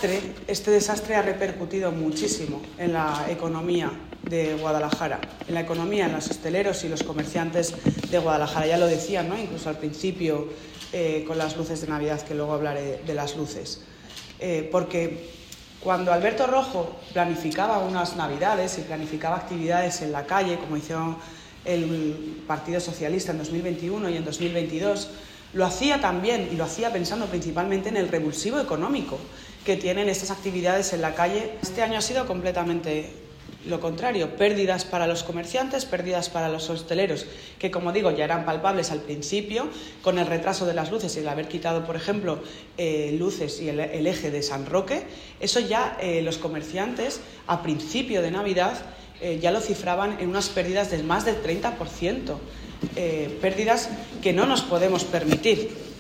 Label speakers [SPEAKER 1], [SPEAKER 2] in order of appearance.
[SPEAKER 1] desastre ha repercutido muchísimo en la economía de Guadalajara, en la economía, en los hosteleros y los comerciantes de Guadalajara. Ya lo decían, ¿no? Incluso al principio con las luces de Navidad, que luego hablaré de las luces. Porque cuando Alberto Rojo planificaba unas Navidades y planificaba actividades en la calle, como hizo el Partido Socialista en 2021 y en 2022, lo hacía también, y lo hacía pensando principalmente en el revulsivo económico que tienen estas actividades en la calle. Este año ha sido completamente lo contrario: pérdidas para los comerciantes, pérdidas para los hosteleros, que, como digo, ya eran palpables al principio, con el retraso de las luces y el haber quitado, por ejemplo, luces y el eje de San Roque. Eso ya los comerciantes, a principio de Navidad, ya lo cifraban en unas pérdidas de más del 30%, pérdidas que no nos podemos permitir.